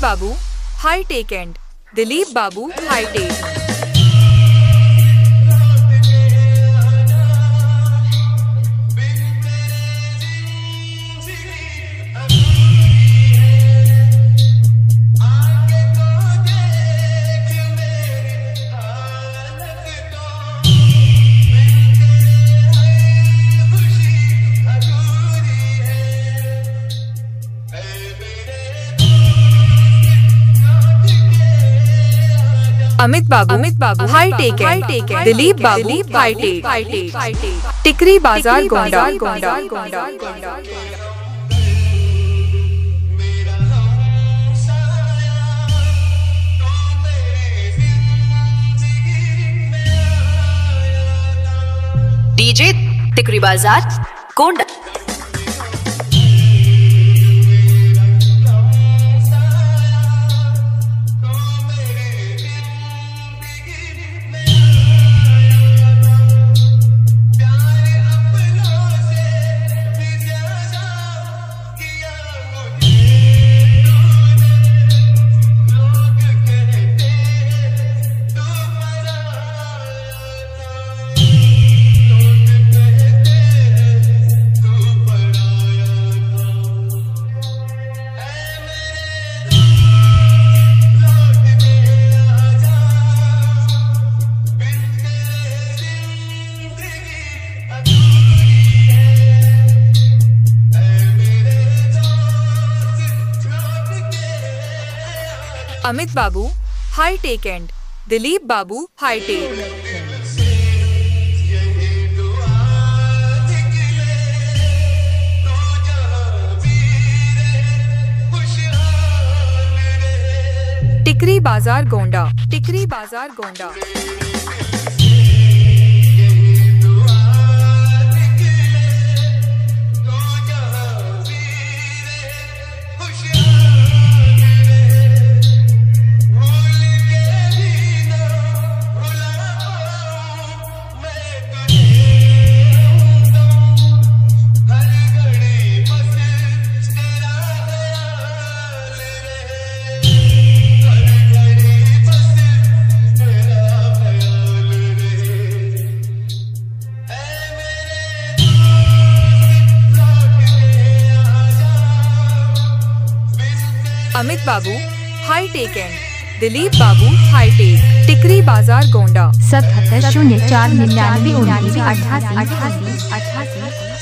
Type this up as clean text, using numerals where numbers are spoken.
Babu high tech and Dilip Babu high tech. Amit Babu high tech and Dilip Babu high tech. Tikri Bazar Gonda. DJ Tikri Bazar Gonda. Amit Babu high tech and Dilip Babu high tech. Tikri Bazar Gonda. Amit Babu high tech and Dilip Babu high tech. Tikri Bazar Gonda. 77 04 99 88 88।